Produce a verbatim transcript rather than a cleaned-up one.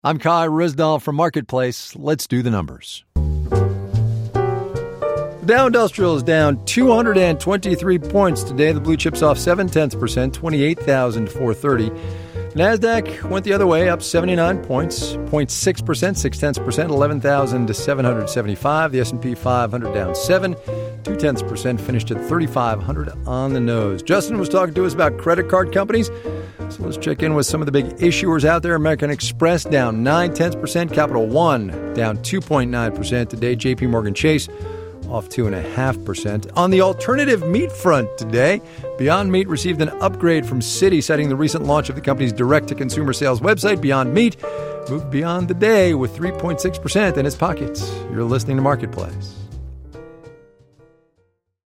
I'm Kai Risdall from Marketplace. Let's do the numbers. The Dow Industrial is down two hundred twenty-three points today. The blue chip's off seven tenths percent, twenty-eight thousand four hundred thirty. NASDAQ went the other way, up seventy-nine points, zero point six percent, six tenths percent, eleven thousand seven hundred seventy-five. The S and P five hundred down seven, two tenths percent, finished at thirty-five hundred on the nose. Justin was talking to us about credit card companies. So let's check in with some of the big issuers out there. American Express down nine tenths percent, Capital One down two point nine percent today. J P Morgan Chase off two point five percent. On the alternative meat front today, Beyond Meat received an upgrade from Citi, citing the recent launch of the company's direct-to-consumer sales website. Beyond Meat moved beyond the day with three point six percent in its pockets. You're listening to Marketplace.